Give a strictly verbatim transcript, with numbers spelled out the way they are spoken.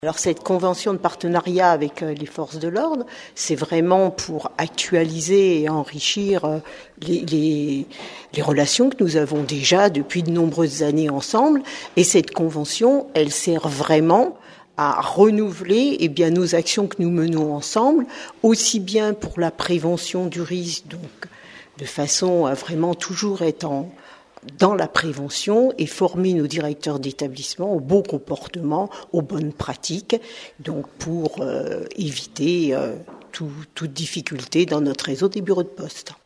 Alors cette convention de partenariat avec les forces de l'ordre, c'est vraiment pour actualiser et enrichir les, les, les relations que nous avons déjà depuis de nombreuses années ensemble. Et cette convention, elle sert vraiment à renouveler eh bien, nos actions que nous menons ensemble, aussi bien pour la prévention du risque, donc de façon à vraiment toujours être en dans la prévention et former nos directeurs d'établissement au bon comportement, aux bonnes pratiques, donc pour euh, éviter euh, tout, toute difficulté dans notre réseau des bureaux de poste.